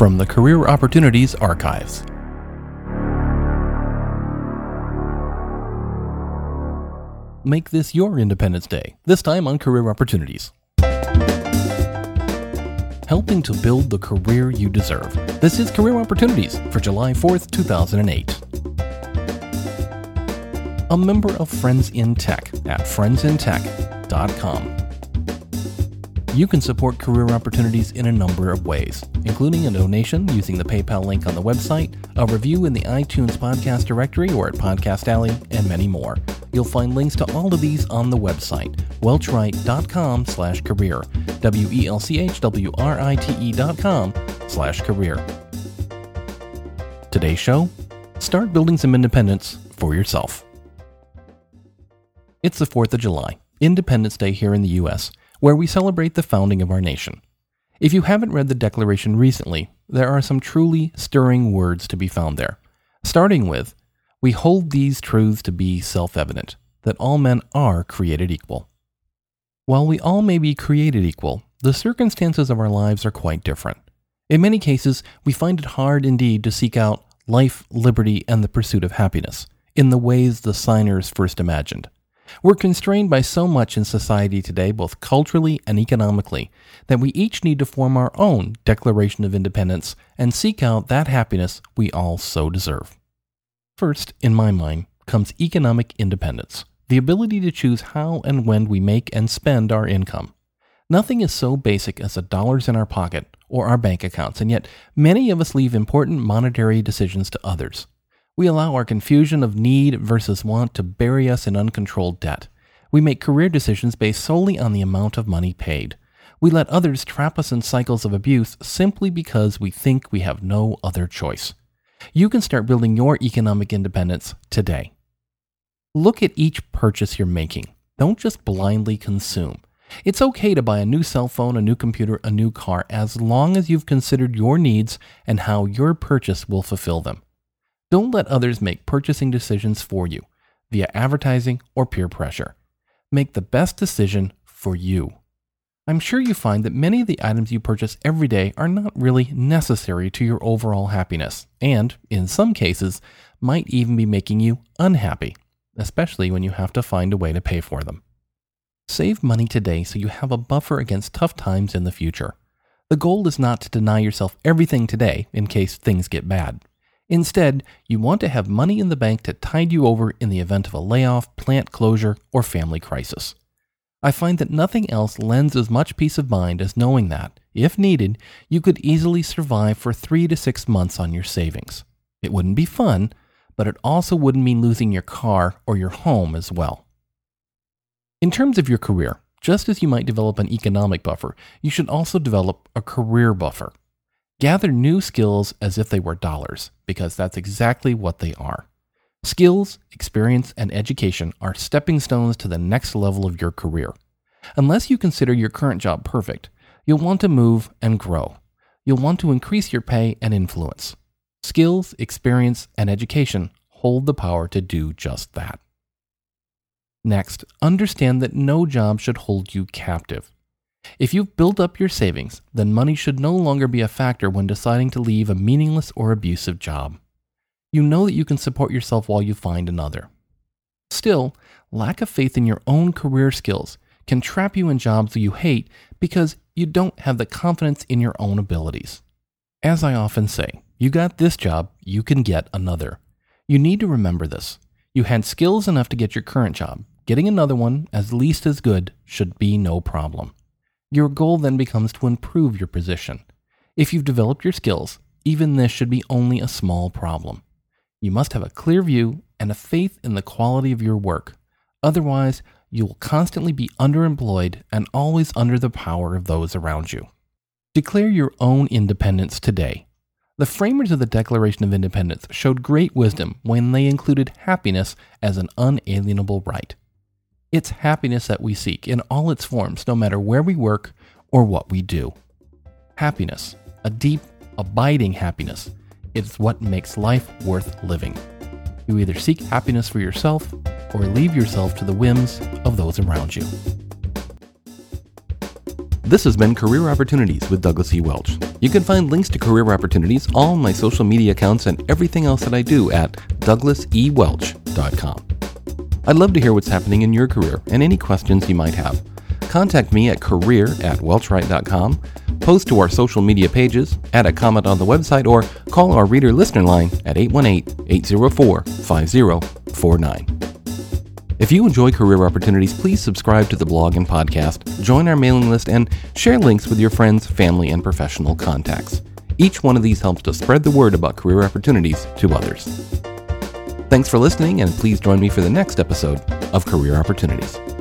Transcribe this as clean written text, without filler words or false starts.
from the Career Opportunities Archives. Make this your Independence Day, this time on Career Opportunities. Helping to build the career you deserve. This is Career Opportunities for July 4th, 2008. A member of Friends in Tech at friendsintech.com. You can support Career Opportunities in a number of ways, including a donation using the PayPal link on the website, a review in the iTunes podcast directory or at Podcast Alley, and many more. You'll find links to all of these on the website, welchwright.com/career, welchwrite.com/career. Today's show, start building some independence for yourself. It's the 4th of July, Independence Day here in the U.S., where we celebrate the founding of our nation. If you haven't read the Declaration recently, there are some truly stirring words to be found there. Starting with, we hold these truths to be self-evident, that all men are created equal. While we all may be created equal, the circumstances of our lives are quite different. In many cases, we find it hard indeed to seek out life, liberty, and the pursuit of happiness in the ways the signers first imagined. We're constrained by so much in society today, both culturally and economically, that we each need to form our own Declaration of Independence and seek out that happiness we all so deserve. First, in my mind, comes economic independence, the ability to choose how and when we make and spend our income. Nothing is so basic as the dollars in our pocket or our bank accounts, and yet many of us leave important monetary decisions to others. We allow our confusion of need versus want to bury us in uncontrolled debt. We make career decisions based solely on the amount of money paid. We let others trap us in cycles of abuse simply because we think we have no other choice. You can start building your economic independence today. Look at each purchase you're making. Don't just blindly consume. It's okay to buy a new cell phone, a new computer, a new car, as long as you've considered your needs and how your purchase will fulfill them. Don't let others make purchasing decisions for you via advertising or peer pressure. Make the best decision for you. I'm sure you find that many of the items you purchase every day are not really necessary to your overall happiness, and, in some cases, might even be making you unhappy, especially when you have to find a way to pay for them. Save money today so you have a buffer against tough times in the future. The goal is not to deny yourself everything today in case things get bad. Instead, you want to have money in the bank to tide you over in the event of a layoff, plant closure, or family crisis. I find that nothing else lends as much peace of mind as knowing that, if needed, you could easily survive for 3 to 6 months on your savings. It wouldn't be fun, but it also wouldn't mean losing your car or your home as well. In terms of your career, just as you might develop an economic buffer, you should also develop a career buffer. Gather new skills as if they were dollars, because that's exactly what they are. Skills, experience, and education are stepping stones to the next level of your career. Unless you consider your current job perfect, you'll want to move and grow. You'll want to increase your pay and influence. Skills, experience, and education hold the power to do just that. Next, understand that no job should hold you captive. If you've built up your savings, then money should no longer be a factor when deciding to leave a meaningless or abusive job. You know that you can support yourself while you find another. Still, lack of faith in your own career skills can trap you in jobs that you hate because you don't have the confidence in your own abilities. As I often say, you got this job, you can get another. You need to remember this. You had skills enough to get your current job. Getting another one, at least as good, should be no problem. Your goal then becomes to improve your position. If you've developed your skills, even this should be only a small problem. You must have a clear view and a faith in the quality of your work. Otherwise, you will constantly be underemployed and always under the power of those around you. Declare your own independence today. The framers of the Declaration of Independence showed great wisdom when they included happiness as an unalienable right. It's happiness that we seek in all its forms, no matter where we work or what we do. Happiness, a deep, abiding happiness, is what makes life worth living. You either seek happiness for yourself or leave yourself to the whims of those around you. This has been Career Opportunities with Douglas E. Welch. You can find links to Career Opportunities, all my social media accounts, and everything else that I do at douglasewelch.com. I'd love to hear what's happening in your career and any questions you might have. Contact me at career@welchwright.com, post to our social media pages, add a comment on the website, or call our reader listener line at 818-804-5049. If you enjoy Career Opportunities, please subscribe to the blog and podcast, join our mailing list, and share links with your friends, family, and professional contacts. Each one of these helps to spread the word about career opportunities to others. Thanks for listening, and please join me for the next episode of Career Opportunities.